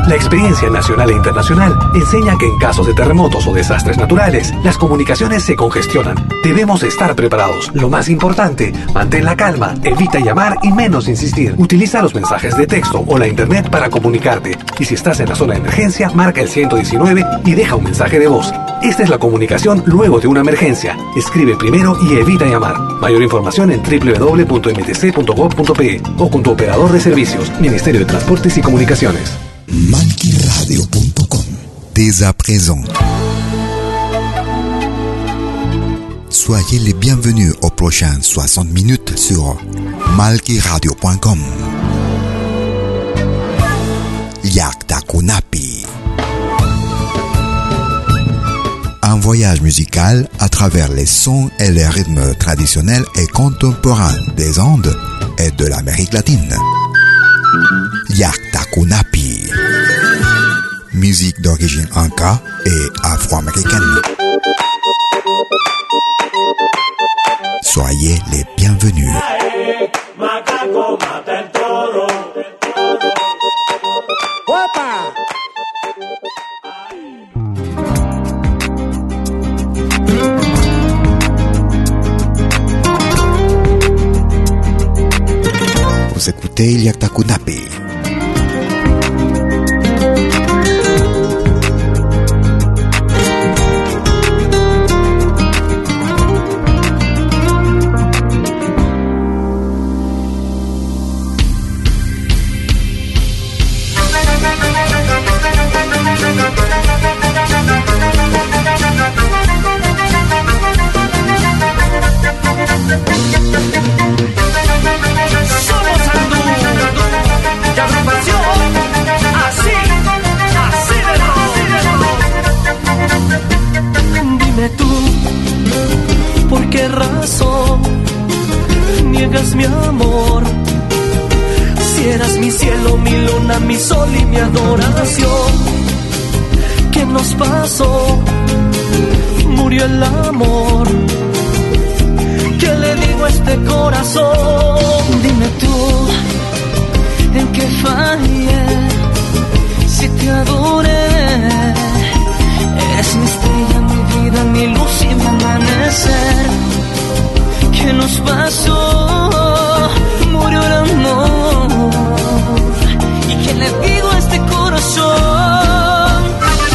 La experiencia nacional e internacional enseña que en casos de terremotos o desastres naturales, las comunicaciones se congestionan. Debemos estar preparados. Lo más importante, mantén la calma, evita llamar y menos insistir. Utiliza los mensajes de texto o la internet para comunicarte. Y si estás en la zona de emergencia, marca el 119 y deja un mensaje de voz. Esta es la comunicación luego de una emergencia. Escribe primero y evita llamar. Mayor información en www.mtc.gov.pe o con tu operador de servicios, Ministerio de Transportes y Comunicaciones. malkiradio.com. Dès à présent, soyez les bienvenus aux prochaines 60 minutes sur malkiradio.com. Yakta Kunapi. Un voyage musical à travers les sons et les rythmes traditionnels et contemporains des Andes et de l'Amérique latine. Yakta Kunapi. Musique d'origine inca et afro-américaine. Soyez les bienvenus. Vous écoutez Yakta Kunapi. Mi amor, si eras mi cielo, mi luna, mi sol y mi adoración. ¿Qué nos pasó? Murió el amor. ¿Qué le digo a este corazón? Dime tú, ¿en qué fallé? Si te adoré, eres mi estrella, mi vida, mi luz y mi amanecer. ¿Qué nos pasó? Murió el amor. ¿Y qué le digo a este corazón?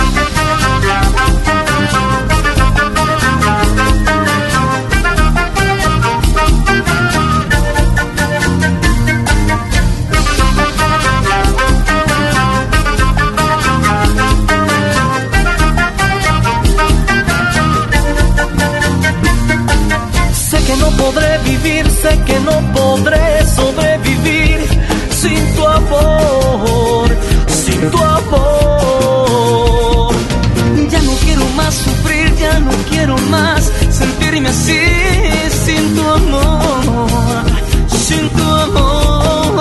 Sé que no podré vivir, sé que no podré sobrevivir sin tu amor, sin tu amor. Ya no quiero más sufrir, ya no quiero más sentirme así sin tu amor, sin tu amor.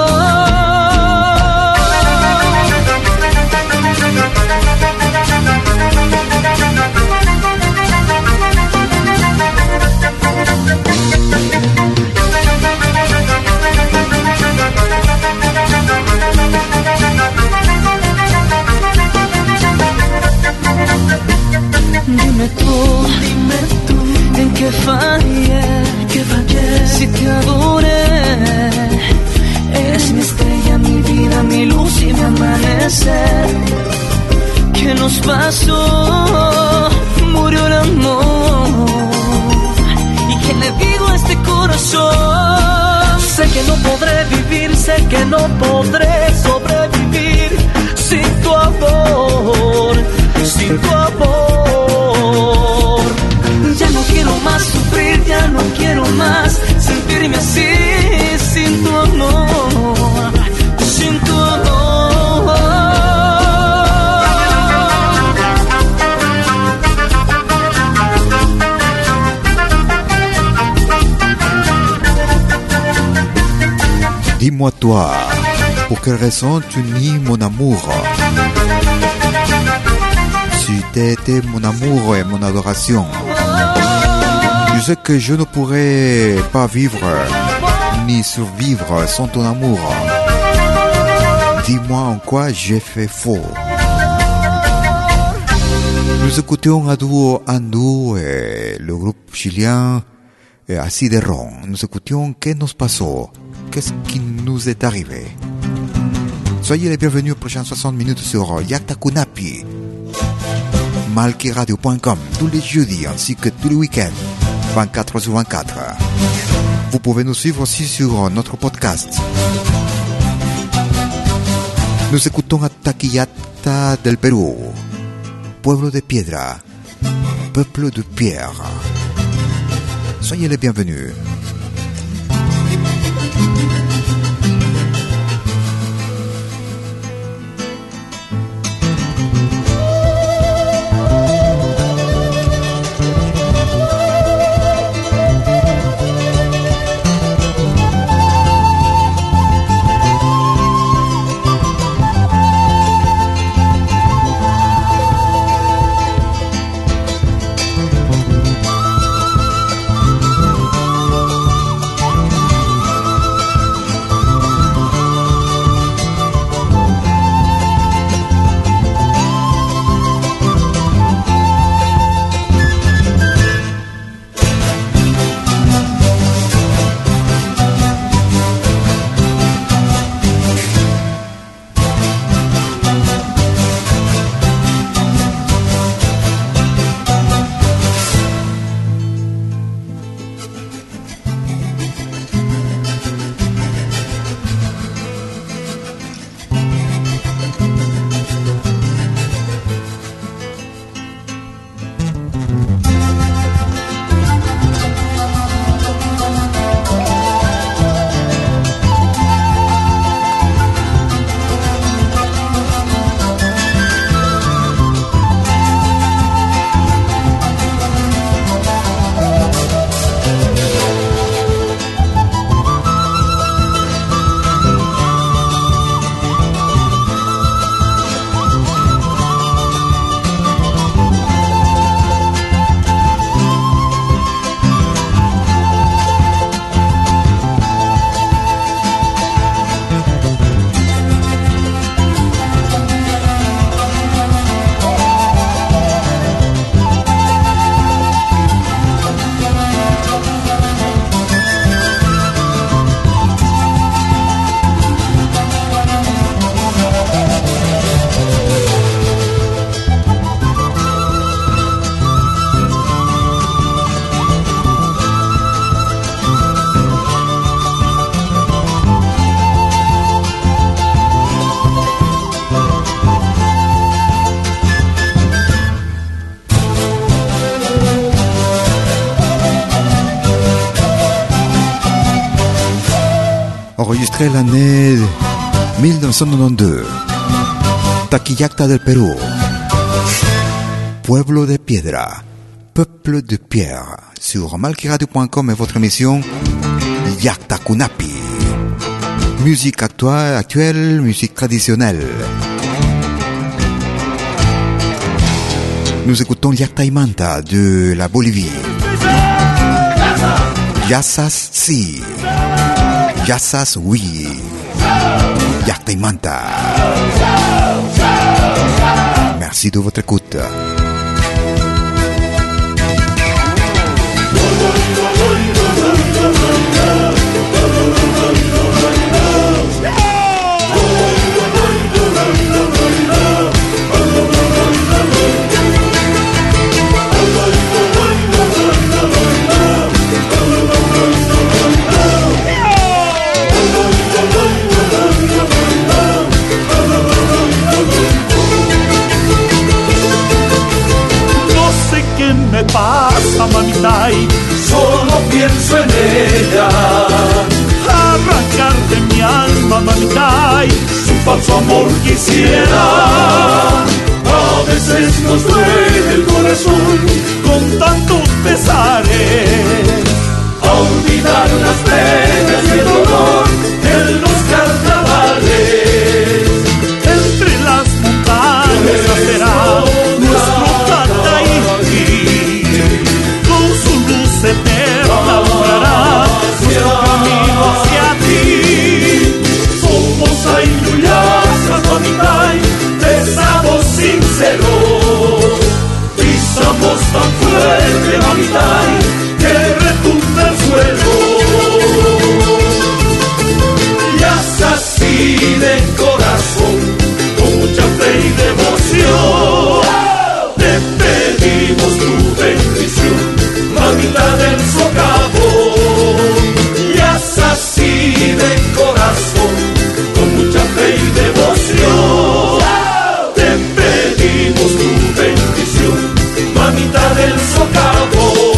Dime tú, ¿en qué fallé? Si te adoré, eres mi estrella, mi vida, mi luz y mi amanecer. ¿Qué nos pasó? Murió el amor. ¿Y qué le digo a este corazón? Sé que no podré vivir, sé que no podré sobrevivir sin tu amor, sin tu amor. Ya no quiero más sufrir, ya no quiero más sentirme así sin tu amor, sin tu amor. Dis-moi toi, pour quelle raison tu nies mon amour? Tu t'étais mon amour et mon adoration. Je sais que je ne pourrais pas vivre ni survivre sans ton amour. Dis-moi en quoi j'ai fait faux. Nous écoutions à duo Andou et le groupe chilien Aciderron. Nous écoutions Que nos pasó, qu'est-ce qui nous est arrivé. Soyez les bienvenus aux prochaines 60 minutes sur Yaktakunapi, malkiradio.com, tous les jeudis ainsi que tous les week-ends, 24 sur 24. Vous pouvez nous suivre aussi sur notre podcast. Nous écoutons à Taquillata del Perú, Pueblo de Piedra, Peuple de Pierre. Soyez les bienvenus. Enregistré l'année 1992. Taquillata del Perú, Pueblo de Piedra, Peuple de Pierre, sur malkiradio.com et votre émission Yaktakunapi. Musique actuelle, musique traditionnelle. Nous écoutons Yaktaimanta de la Bolivie. Yassas si. Yassas oui. Yaktaimanta. Merci de votre écoute. Me pasa, mamita, y solo pienso en ella. tan fuerte, mamita, que retumba el suelo. Ya es así de corazón, con mucha fe y devoción, te pedimos tu bendición, mamita del socavón. Ya es así de corazón, con mucha fe y devoción, te pedimos tu bendición, mamita del socavón.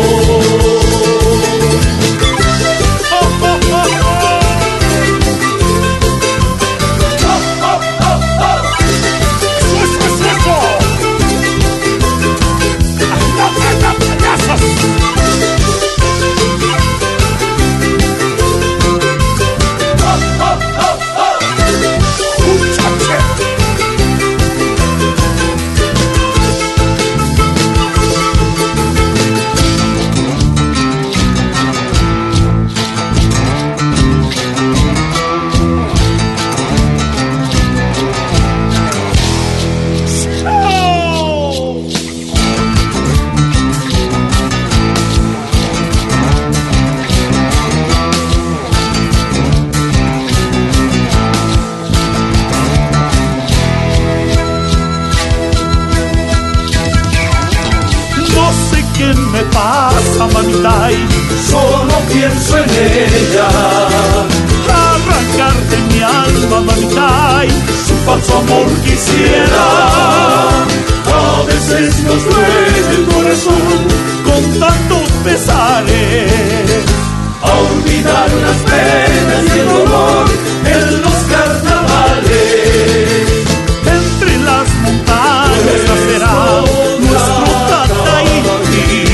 Mamita, solo pienso en ella, arrancar de mi alma, mamita, su falso amor quisiera. A veces nos duele el corazón con tantos pesares, a olvidar las penas y el dolor en los carnavales. Entre las montañas nacerá nuestro Tataíti,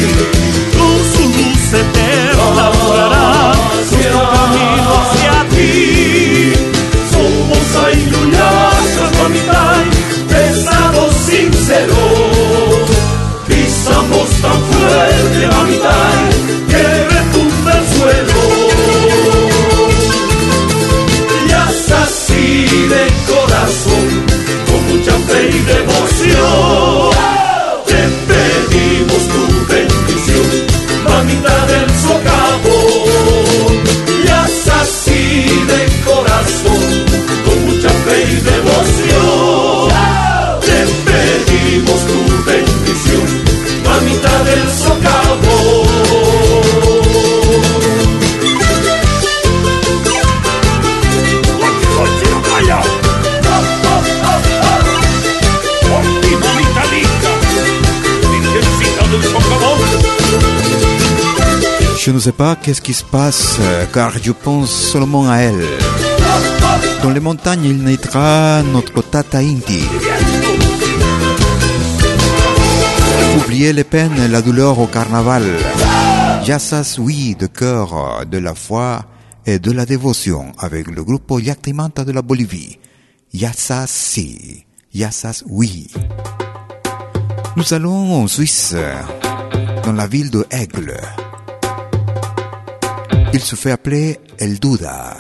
eterna durará nuestro camino hacia ti. Somos ayuyas, mamita, pesados, sinceros, pisamos tan fuerte, mamita, que retumba el suelo. Ya es así de corazón, con mucha fe y devoción, te pedimos tu bendición, mamita del socavón. Ya es así de corazón, con mucha fe y devoción, te pedimos tu bendición, mamita del socavón. Je ne sais pas qu'est-ce qui se passe, car je pense seulement à elle. Dans les montagnes, il naîtra notre Tata Inti. Oubliez les peines, la douleur au carnaval. Yassas, oui, de cœur, de la foi et de la dévotion, avec le groupe Yactimanta de la Bolivie. Yassas, si. Yassas, oui. Nous allons en Suisse, dans la ville de Aigle. Il se fait appeler El Duda,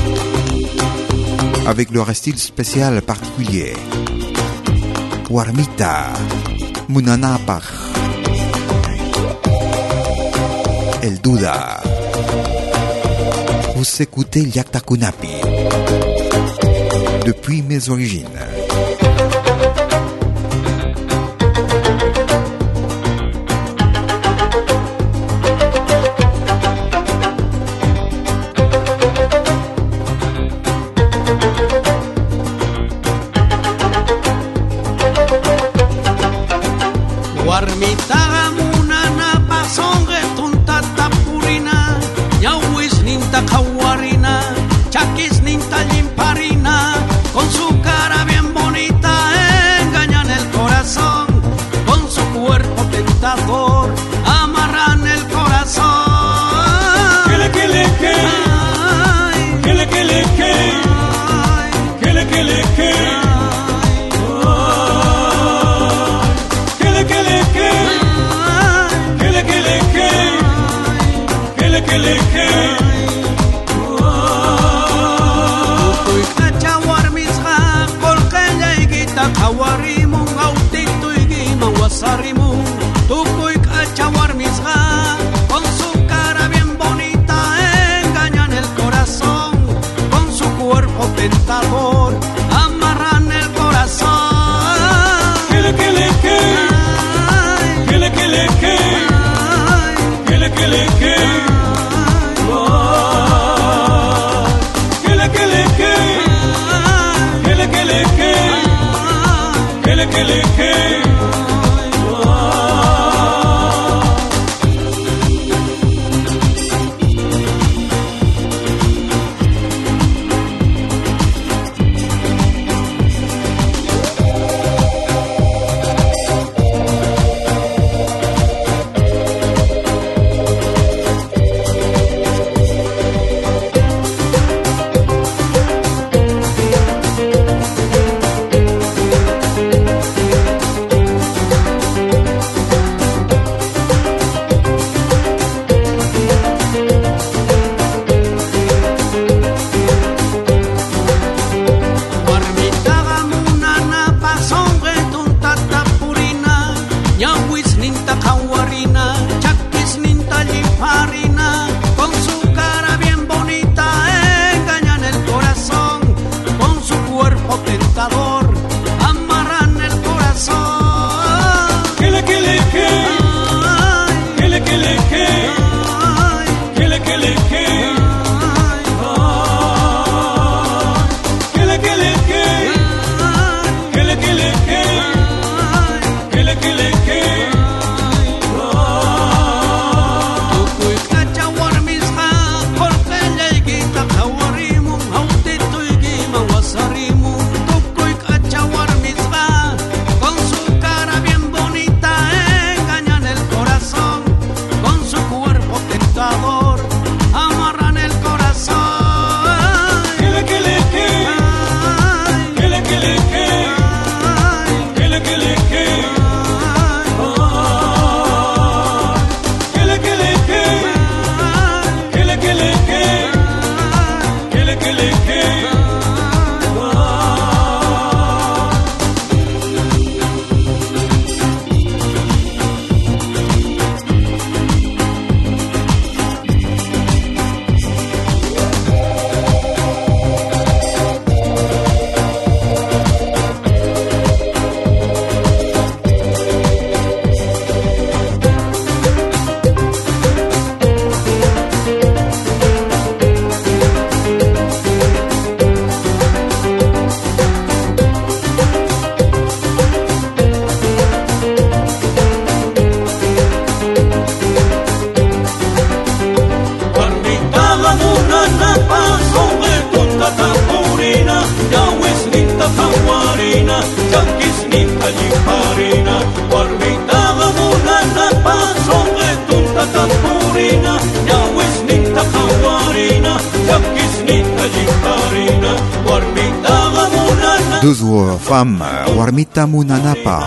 avec leur style spécial particulier. Warmita, Munanapach, El Duda. Vous écoutez Yaktakunapi, depuis mes origines. Con su cara bien bonita engañan el corazón, con su cuerpo tentador amarran el corazón. Que le que, que le que, que le que, Hawarimun autito igi mawasarimun Deux femmes, Warmita Munanapa,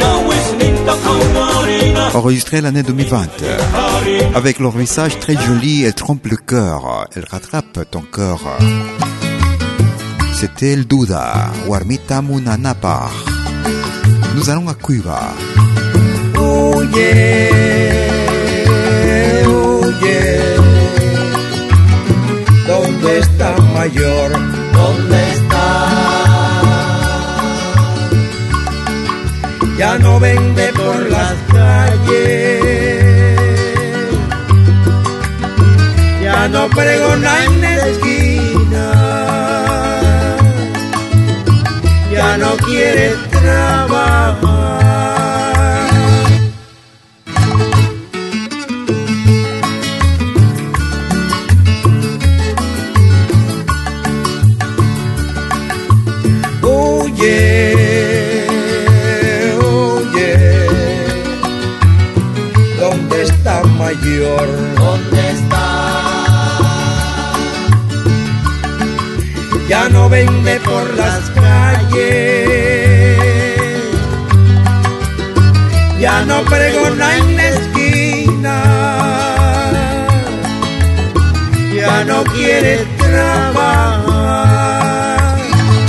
enregistré l'année 2020. Avec leur message très joli, elle trompe le cœur, elle rattrape ton cœur. C'était El Duda, Warmita Munanapa. Nous allons à Cuba. Oh yeah, oh yeah. ¿Dónde está Mayor? ¿Dónde está? Ya no vende por las calles, ya no pregona en la esquina, ya no quiere trabajar. Mayor, ¿dónde está? Ya no vende por las calles, ya no pregona en la esquina, ya no quiere trabajar.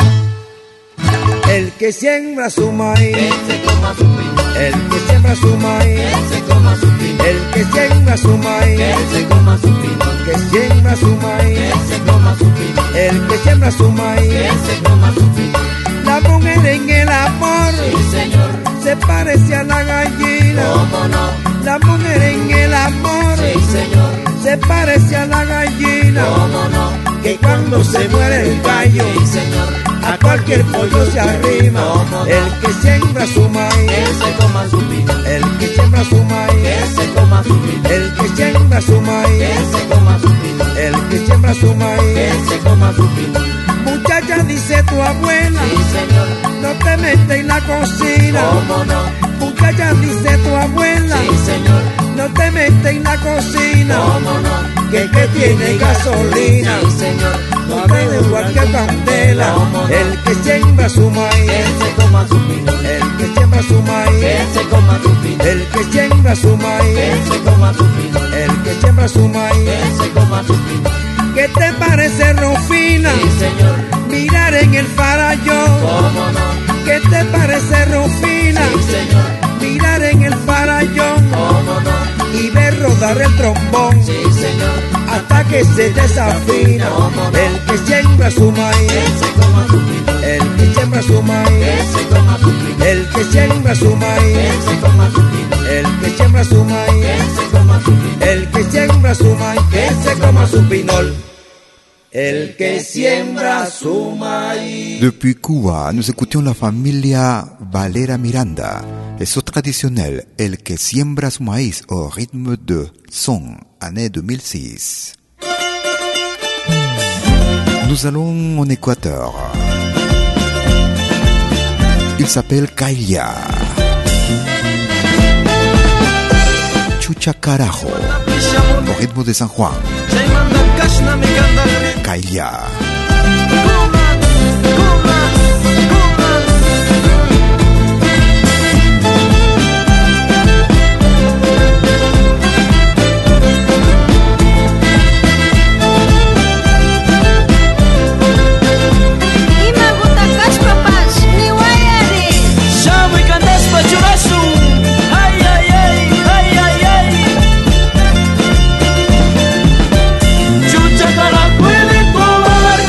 El que siembra su maíz, que se coma su pino. El que siembra su maíz, Que se coma su pino. el que siembra su maíz, Que se coma su pino. que siembra su maíz, Que se coma su pino. el que siembra su maíz. Que se coma su pino. La mujer en el amor, Sí, señor. se parece a la gallina. ¿Cómo no? La mujer en el amor, Sí, señor. se parece a la gallina. ¿Cómo no? que cuando se muere el gallo, sí señor, a cualquier pollo se arrima. ¿Cómo no? El que siembra su maíz, que se coma su pinol, el que siembra su maíz, que se coma su pinol, el que siembra su que maíz, se coma su pinol, el que siembra su que maíz. se coma su pinol, Muchacha, dice tu abuela, sí señor, no te metas en la cocina. cómo no, Muchacha, dice tu abuela, sí señor, no te metas en la cocina. cómo no, Que tiene gasolina, sí señor, no arde igual que candela. ¿Cómo no? El que siembra su que maíz, se coma su pinol, el que siembra su que maíz, se coma su pinol, el que siembra su que maíz, se coma su pinol, el que siembra su que maíz. se coma su pinol, ¿Qué te parece, Rufina? sí señor, Mirar en el farallón. cómo no, ¿Qué te parece, Rufina? sí señor, Mirar en el farallón cómo no, y ver rodar el trombón sí señor, hasta que se desafina. ¿Cómo no? El que siembra su que maíz, se coma su pinol, el que siembra su que maíz, se coma su pinol, el que siembra su que maíz, se coma su pinol, el que siembra su que maíz, se coma su pinol, el que siembra su maíz, que se coma su pinol. El que siembra su maíz. Depuis Cuba, nous écoutions la familia Valera Miranda et son traditionnel El que siembra su maíz au rythme de son, année 2006. Nous allons en Équateur. Il s'appelle Cailia. Chucha Carajo, au rythme de San Juan. Cailia. Chucha carajo, puede tomar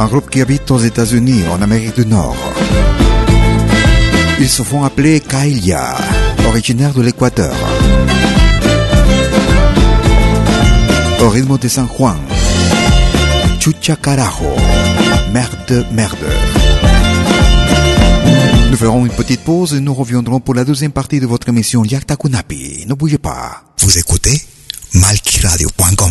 un groupe qui habite aux États-Unis, en Amérique du Nord. Ils se font appeler Kaelia, originaires de l'Équateur. Au rythme de San Juan, Chucha Carajo, merde, merde. Nous ferons une petite pause et nous reviendrons pour la deuxième partie de votre émission Yakta Kunapi. Ne bougez pas. Vous écoutez malquiradio.com.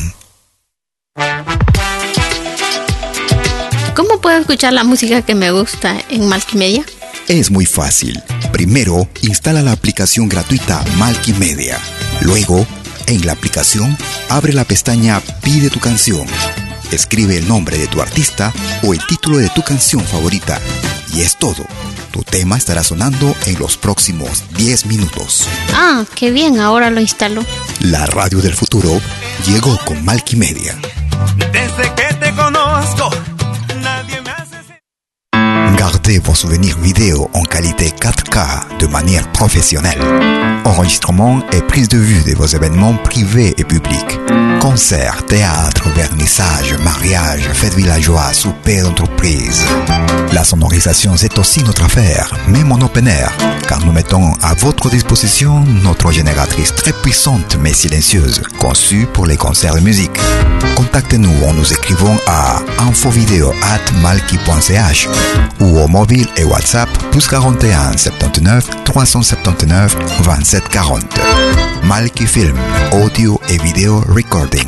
¿Cómo puedo escuchar la música que me gusta en Malkimedia? Es muy fácil. Primero, instala la aplicación gratuita Malkimedia. Luego, en la aplicación, abre la pestaña Pide tu canción. Escribe el nombre de tu artista o el título de tu canción favorita. Y es todo. Tu tema estará sonando en los próximos 10 minutos. Ah, qué bien, ahora lo instalo. La radio del futuro llegó con Malkimedia. Desde que te conozco, nadie me hace... Gardez vos souvenirs vidéo en qualité 4K de manière professionnelle. Enregistrement et prise de vue de vos événements privés et publics. Concerts, théâtre, vernissage, mariage, fêtes villageois, souper d'entreprise. La sonorisation, c'est aussi notre affaire, même en open air, car nous mettons à votre disposition notre génératrice très puissante mais silencieuse, conçue pour les concerts de musique. Contactez-nous en nous écrivant à infovideo@malki.ch ou au mobile et WhatsApp +41 79 379 27 40. Malki Film, audio et vidéo recording.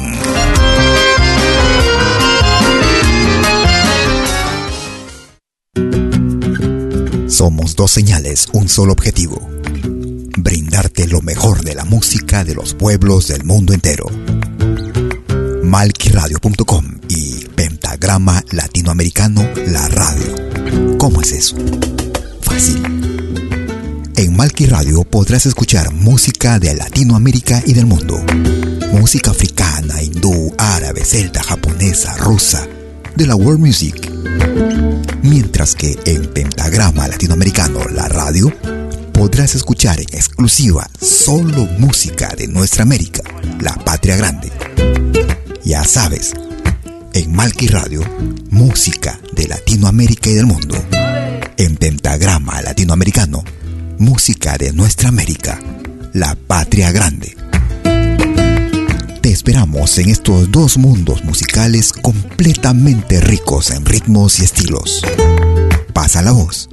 Somos dos señales, un solo objetivo. Brindarte lo mejor de la música de los pueblos del mundo entero. Malquiradio.com y Pentagrama Latinoamericano, la radio. ¿Cómo es eso? Fácil. En Malki Radio podrás escuchar música de Latinoamérica y del mundo. Música africana, hindú, árabe, celta, japonesa, rusa, de la world music. Mientras que en Pentagrama Latinoamericano, la radio, podrás escuchar en exclusiva solo música de nuestra América, la patria grande. Ya sabes, en Malki Radio, música de Latinoamérica y del mundo. En Pentagrama Latinoamericano, música de nuestra América, la patria grande. Te esperamos en estos dos mundos musicales completamente ricos en ritmos y estilos. Pasa la voz.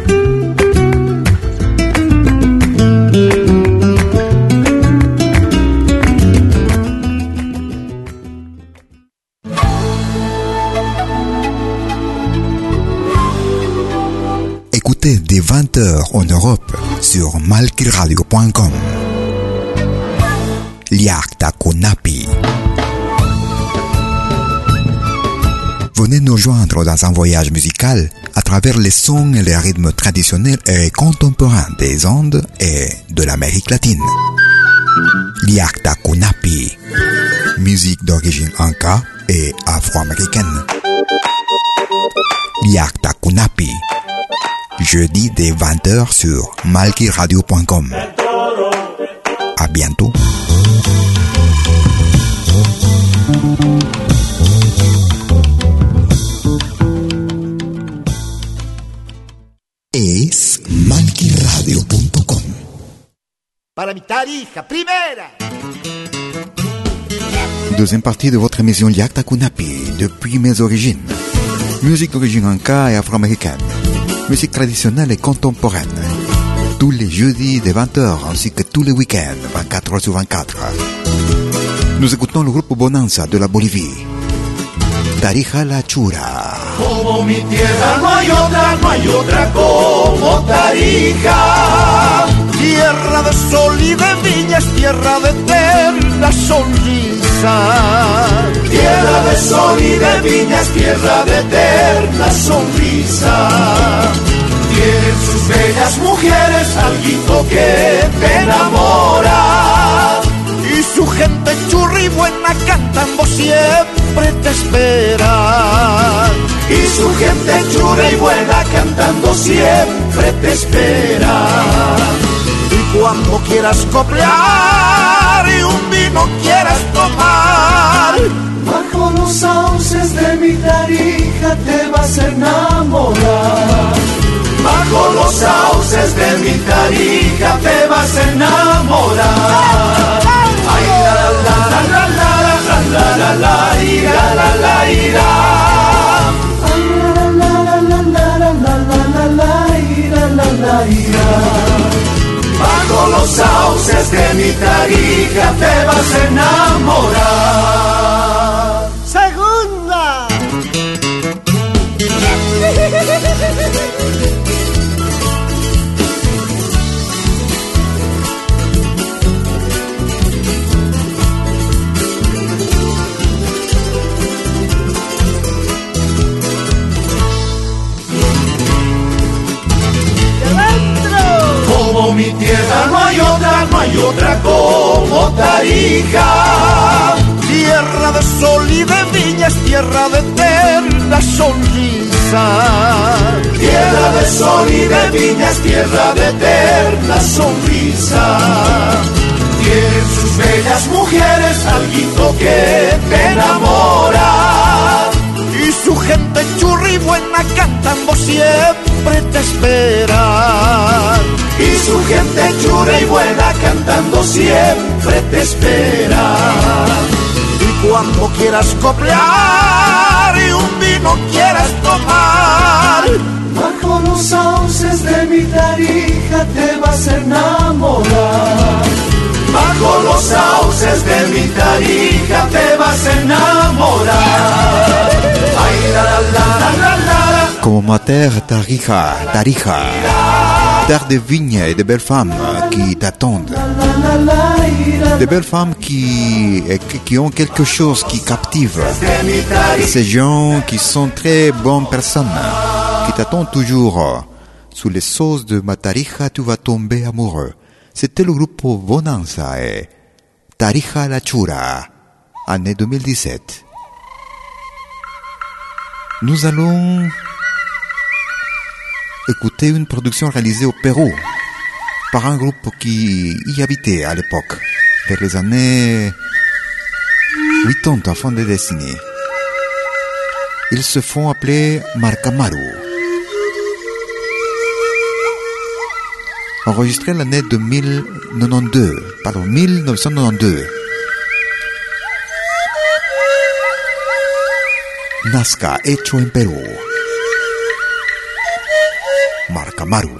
Écoutez dès 20h en Europe sur malquiradio.com. Yakta Kunapi. Venez nous joindre dans un voyage musical à travers les sons et les rythmes traditionnels et contemporains des Andes et de l'Amérique latine. Yakta Kunapi. Musique d'origine inca et afro-américaine. Yakta Kunapi. Jeudi dès 20h sur malquiradio.com. À bientôt. Es malquiradio.com. Para mi tarija, primera. Deuxième partie de votre émission Yakta Kunapi, depuis mes origines. Musique d'origine inca et afro-américaine. Musique traditionnelle et contemporaine. Tous les jeudis de 20h ainsi que tous les week-ends, 24 heures sur 24. Nous écoutons le groupe Bonanza de la Bolivie. Tarija La Chura. Como mi tierra no hay otra como Tarija. Tierra de sol y de viñas, tierra de eterna sonrisa. Tierra de sol y de viñas, tierra de eterna sonrisa. Tienen sus bellas mujeres alguito que te enamora. Y su gente churra y buena cantando siempre te espera. Y su gente churra y buena cantando siempre te espera. Y cuando quieras coplear y un vino quieras tomar, bajo los sauces de mi Tarija te va vas a enamorar. Bajo los sauces de mi Tarija te vas a enamorar. Ay, la la la la la la la la la ira la la ira. Ay, la la la la la la la la la ira la la ira. Bajo los sauces de mi Tarija te vas a enamorar. Segunda. Como mi tierra no hay otra como Tarija. Tierra de sol y de viñas, tierra de eterna sonrisa. Tierra de sol y de viñas, tierra de eterna sonrisa. Tienen sus bellas mujeres alguito que te enamora. Y su gente churra y buena cantando siempre te espera. Y su gente churra y buena cantando siempre te espera. Y cuando quieras coplear y un vino quieras tomar, bajo los sauces de mi Tarija te vas a enamorar. Bajo los sauces de mi Tarija te vas a enamorar. Ay, la la la la la. Como ma terre Tarija, terre de vignes et de belles femmes qui t'attendent. De belles femmes qui ont quelque chose qui captive. Ces gens qui sont très bonnes personnes, qui t'attendent toujours. Sous les sauces de ma Tarija, tu vas tomber amoureux. C'était le groupe Bonanza et Tarija La Chura, année 2017. Nous allons écouter une production réalisée au Pérou par un groupe qui y habitait à l'époque, vers les années 80 en fin de décennie. Ils se font appeler Marcamaru. Enregistré l'année de 1992. Nazca, hecho en Perú. Marcamaru.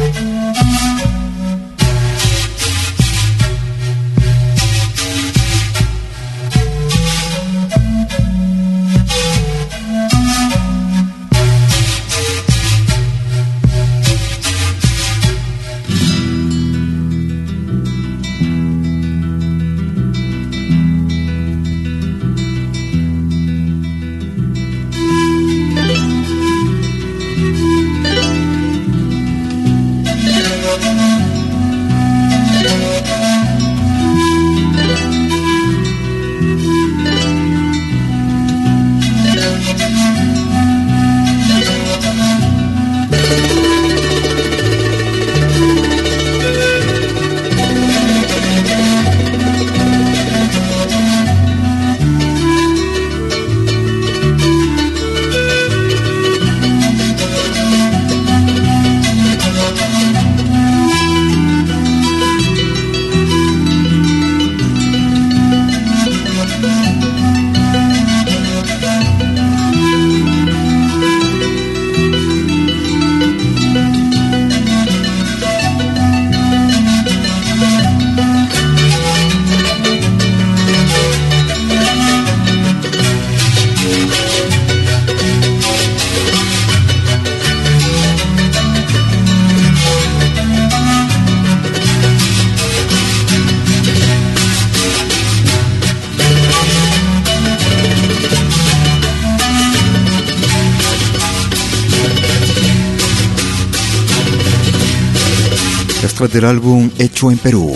Del álbum Hecho en Perú,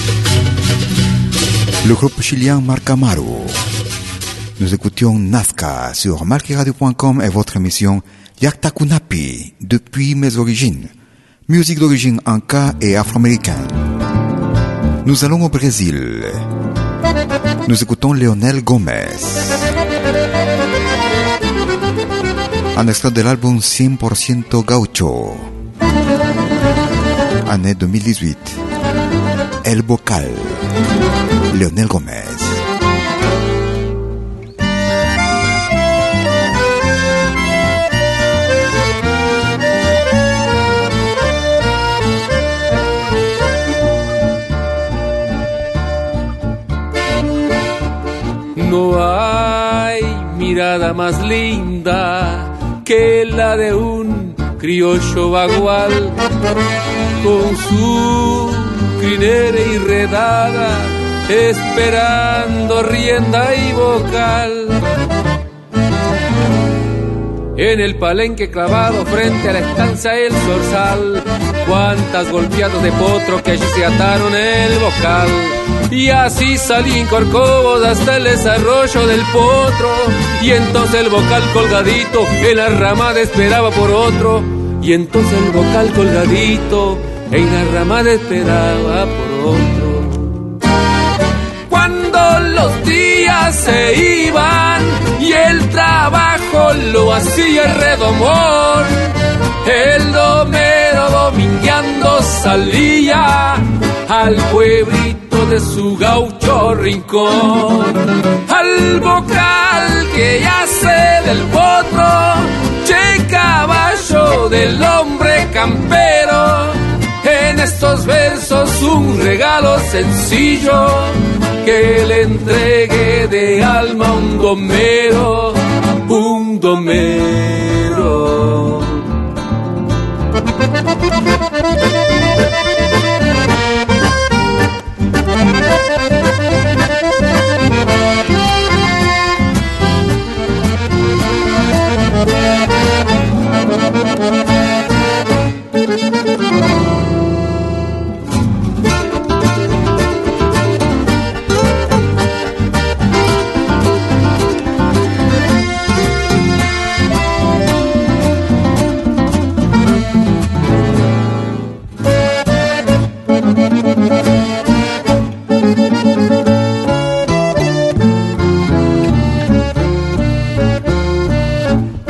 le groupe chilien Marc Amaro. Nous écoutions Nazca sur malquiradio.com et votre émission Yaktakunapi, depuis mes origines, musique d'origine inca et afro-américaine. Nous allons au Brésil. Nous écoutons Leonel Gomez. Un extrait de l'album 100% Gaucho. Année 2018. El Bocal. Leonel Gomez. No hay mirada más linda que la de un criollo bagual, con su crinera enredada, esperando rienda y vocal. En el palenque clavado frente a la estancia El Zorzal, cuántas golpeadas de potro que allí se ataron el bocal. Y así salí en Corcovos hasta el desarrollo del potro, y entonces el bocal colgadito en la ramada esperaba por otro. Y entonces el bocal colgadito en la ramada esperaba por otro. Cuando los días se iban y el trabajo lo hacía el redomón, el domero domingueando salía al pueblito de su gaucho rincón. Al bocal que yace del potro, che caballo del hombre campero, en estos versos un regalo sencillo que le entregue de alma a un domero, un domero.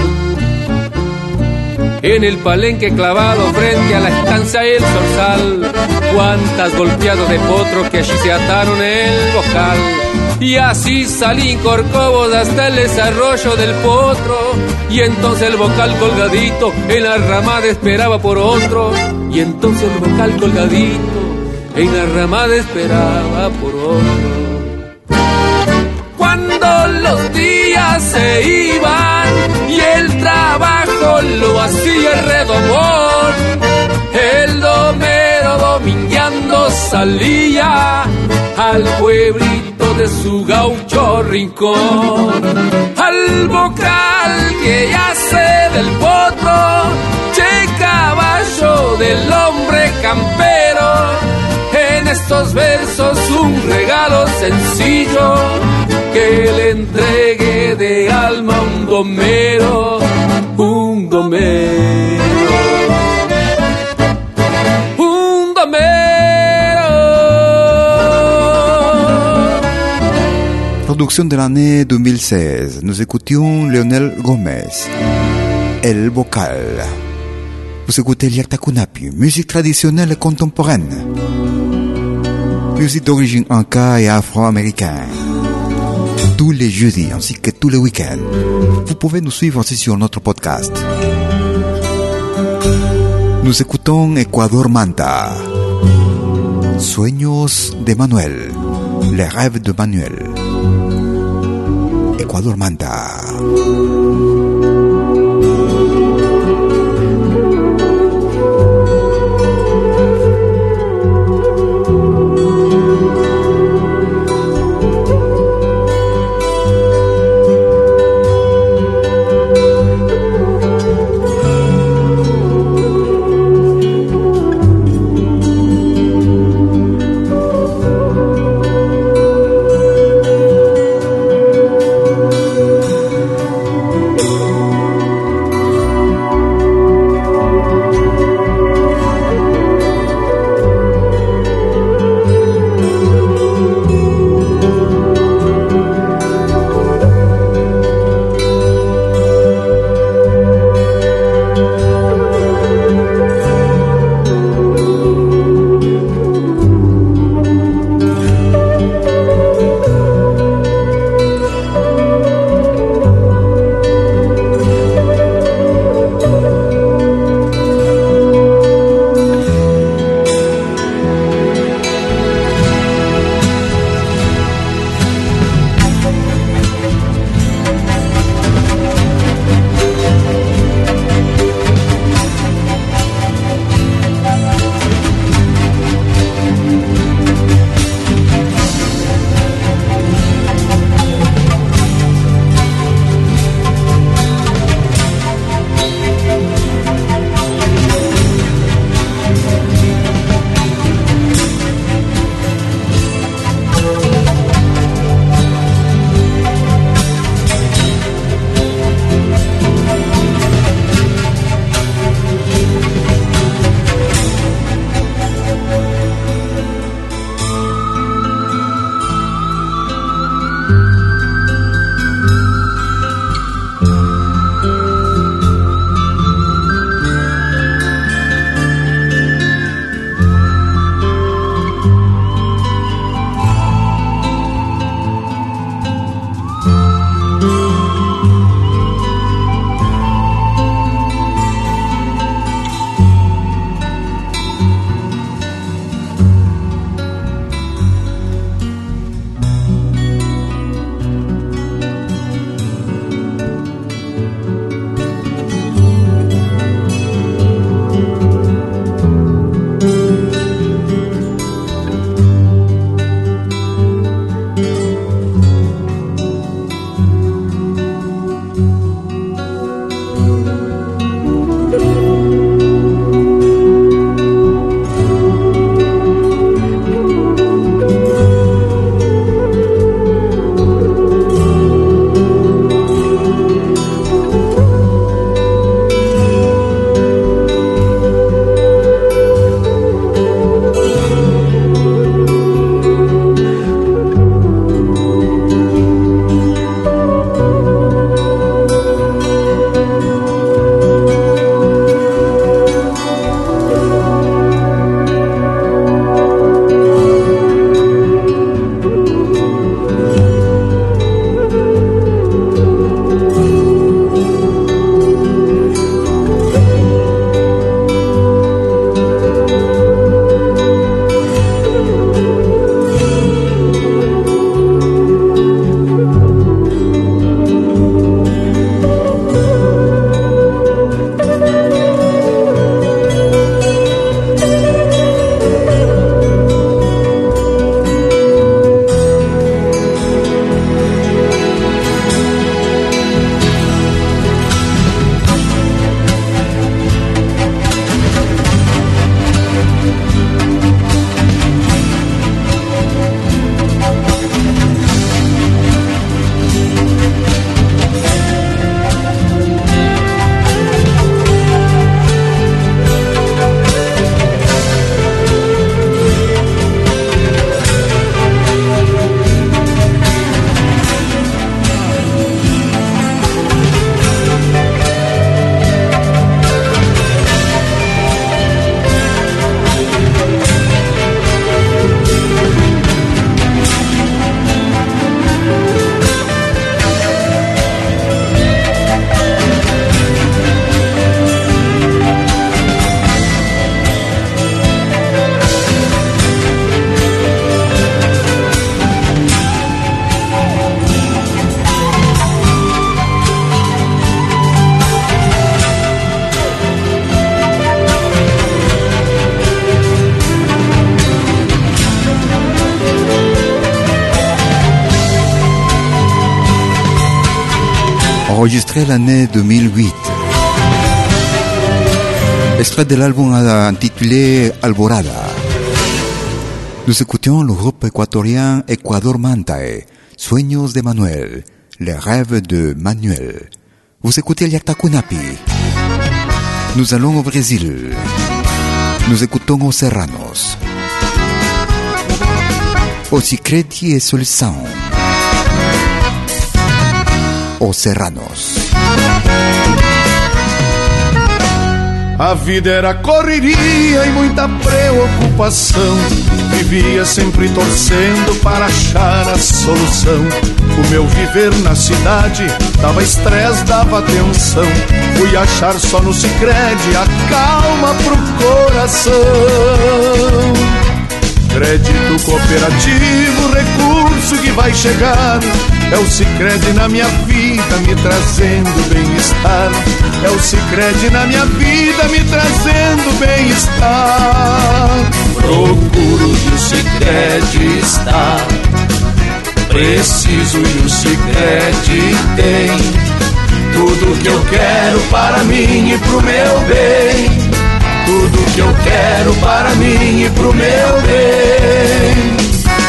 En el palenque clavado frente a la estancia El Zorzal, cuántas golpeadas de potro que allí se ataron en el bocal. Y así salí en Corcovos hasta el desarrollo del potro, y entonces el bocal colgadito en la ramada esperaba por otro, y entonces el bocal colgadito en la ramada esperaba por otro. Cuando los días se iban y el trabajo lo hacía el redomón, el domero domingueando salía al pueblito de su gaucho rincón. Al bocal que yace del potro, che caballo del hombre campero, en estos versos un regalo sencillo que le entregue de alma a un domero, un domero, un domero. Production de l'année 2016. Nous écoutions Lionel Gomez, El Bocal. Vous écoutez Liakta Kunapi, musique traditionnelle et contemporaine. Musique d'origine inca et afro-américaine. Tous les jeudis ainsi que tous les week-ends. Vous pouvez nous suivre aussi sur notre podcast. Nous écoutons Ecuador Manta. Sueños de Manuel. Les rêves de Manuel. Ecuador Manta. enregistré l'année 2008. Extrait de l'album intitulé Alborada. Nous écoutions le groupe équatorien Ecuador Mantae, Sueños de Manuel, les rêves de Manuel. Vous écoutez Yactacunapi. Nous allons au Brésil. Nous écoutons Os Serranos. Os Sicredi e Solução. Os Serranos. A vida era correria e muita preocupação. Vivia sempre torcendo para achar a solução. O meu viver na cidade dava estresse, dava tensão. Fui achar só no Sicredi a calma pro coração. Crédito cooperativo, recurso que vai chegar. É o Sicredi na minha vida me trazendo bem-estar. É o Sicredi na minha vida me trazendo bem-estar. Procuro e o Sicredi está. Preciso e o Sicredi tem. Tudo que eu quero para mim e pro meu bem. Tudo que eu quero para mim e pro meu bem.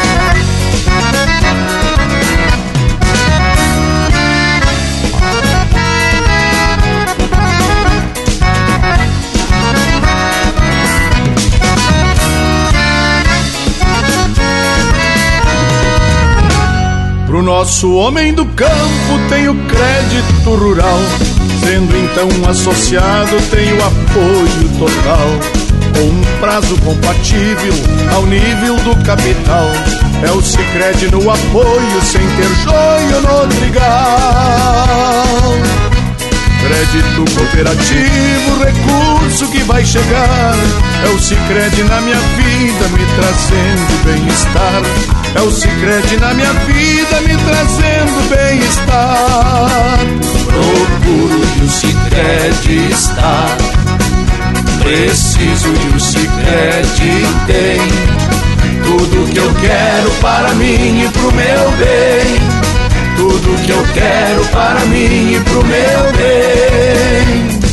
Pro nosso homem do campo tem o crédito rural. Sendo então associado tem o apoio total. Com um prazo compatível ao nível do capital. É o Sicredi no apoio sem ter joio no trigal. Crédito cooperativo, recurso que vai chegar. É o Sicredi na minha vida me trazendo bem-estar. É o Sicredi na minha vida me trazendo bem-estar. Procuro e o Sicredi está. Preciso e o Sicredi tem. Tudo que eu quero para mim e pro meu bem. Tudo que eu quero para mim e pro meu bem.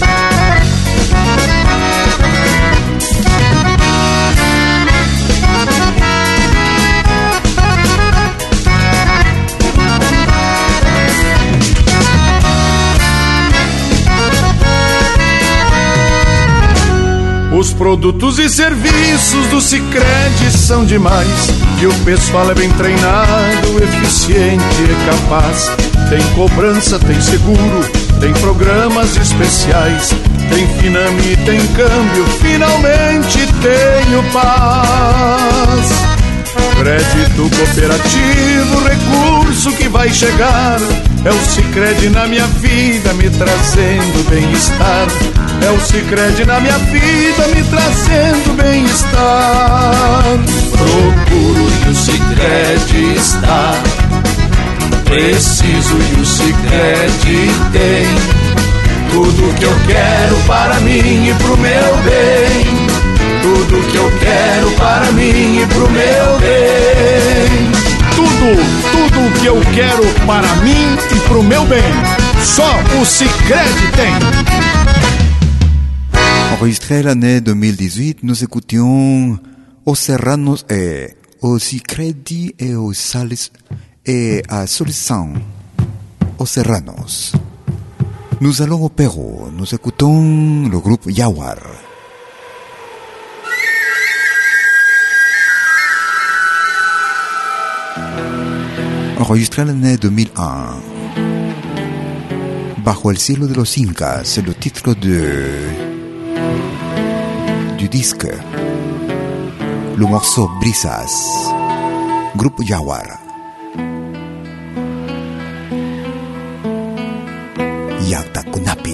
Os produtos e serviços do Sicredi são demais. E o pessoal é bem treinado, eficiente e capaz. Tem cobrança, tem seguro, tem programas especiais. Tem Finame, tem câmbio, finalmente tenho paz. Crédito cooperativo, recurso que vai chegar. É o Sicredi na minha vida me trazendo bem-estar. É o Sicredi na minha vida me trazendo bem-estar. Procuro e o Sicredi está. Preciso e o Sicredi tem. Tudo que eu quero para mim e pro meu bem. Tudo que eu quero para mim e pro meu bem. Tudo que eu quero para mim e pro meu bem. Só o Sicredi tem. Enregistré l'année 2018, nous écoutions Os Serranos et Os Sicredi et Os Sales et à Solução. Os Serranos. Nous allons au Pérou, nous écoutons le groupe Yawar. Enregistré l'année 2001. Bajo el cielo de los Incas, c'est le titre du disque. Le morceau Brisas. Groupe Yawar. Yactacunapi.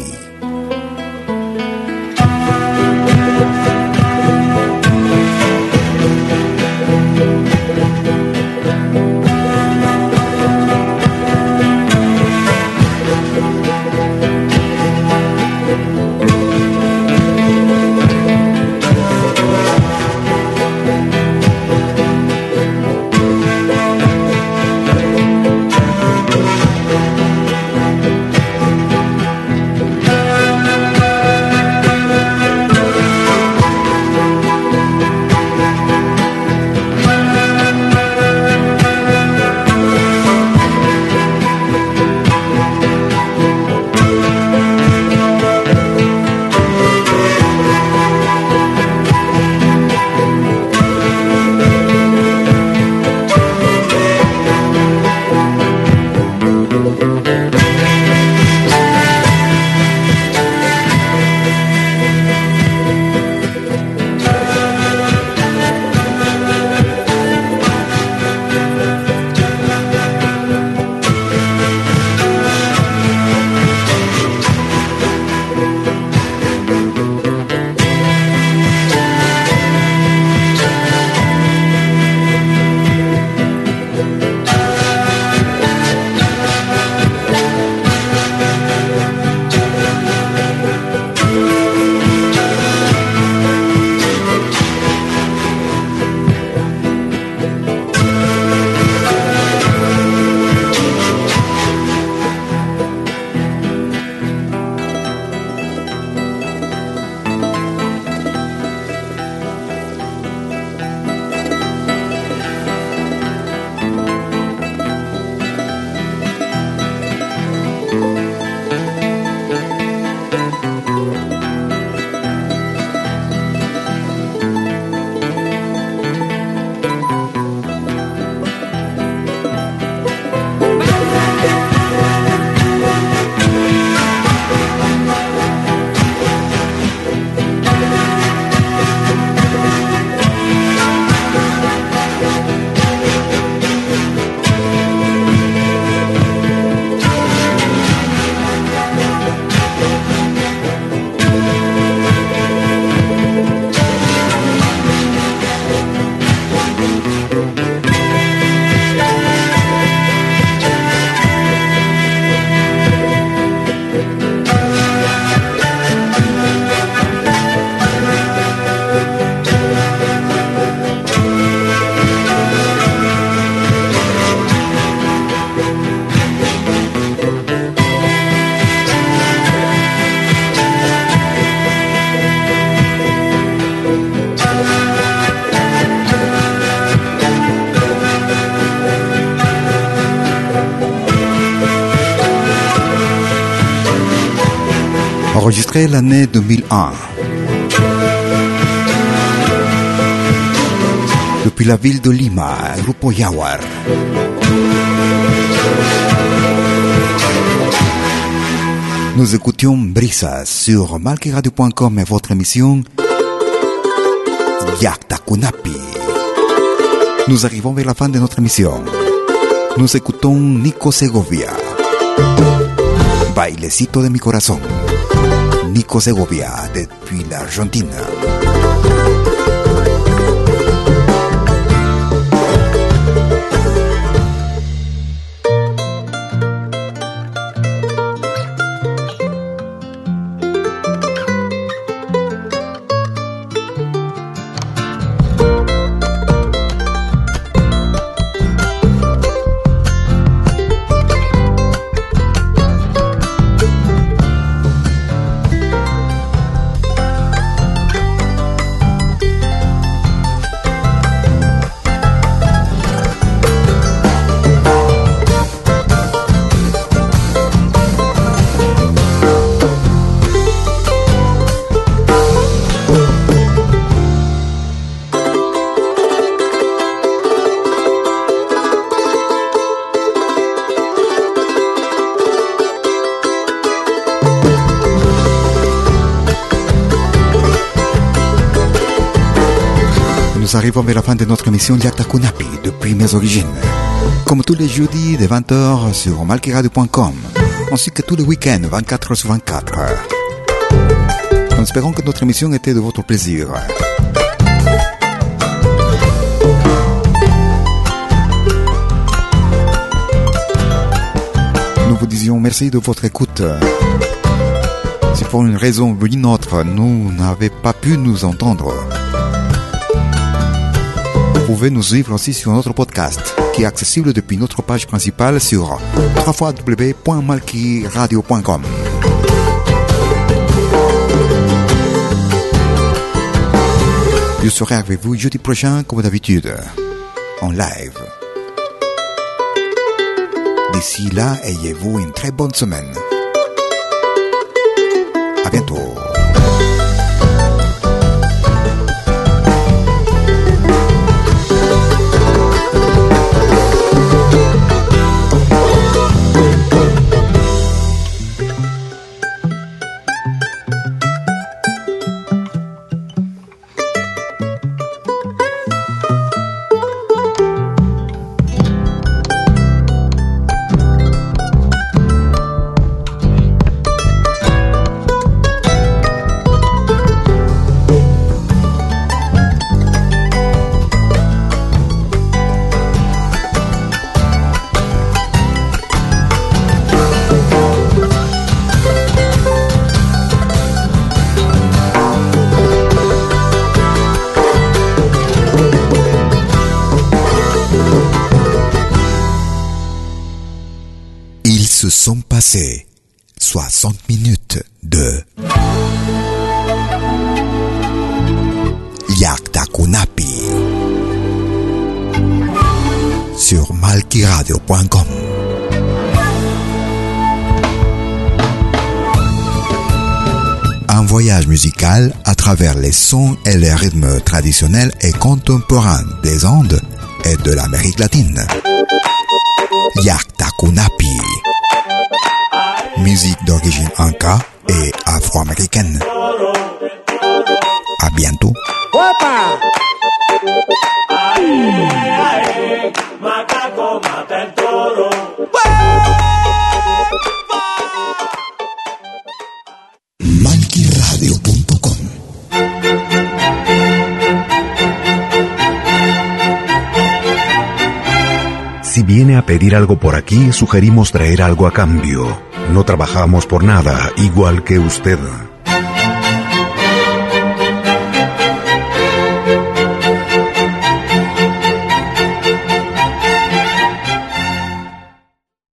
enregistré l'année 2001. Depuis la ville de Lima, Grupo Jaguar. Nous écoutions Brisas sur malquiradio.com et votre émission Yaktakunapi. Nous arrivons vers la fin de notre émission. Nous écoutons Nico Segovia. Bailecito de mi corazón. Nico Segovia depuis l'Argentine. Nous arrivons vers la fin de notre émission Yaktakunapi depuis mes origines. Comme tous les jeudis de 20h sur malquiradio.com, ainsi que tous les week-ends 24h sur 24. Nous espérons que notre émission était de votre plaisir. Nous vous disions merci de votre écoute. Si pour une raison ou une autre, nous n'avons pas pu nous entendre, vous pouvez nous suivre aussi sur notre podcast qui est accessible depuis notre page principale sur www.malquiradio.com. Je serai avec vous jeudi prochain comme d'habitude, en live. D'ici là, ayez-vous une très bonne semaine. À bientôt. Se sont passées 60 minutes de Yaktakunapi sur malquiradio.com. Un voyage musical à travers les sons et les rythmes traditionnels et contemporains des Andes et de l'Amérique latine. Yaktakunapi. Musique d'origine inca et afro-américaine. À bientôt. malquiradio.com. Si viene a pedir algo por aquí, sugerimos traer algo a cambio. No trabajamos por nada, igual que usted.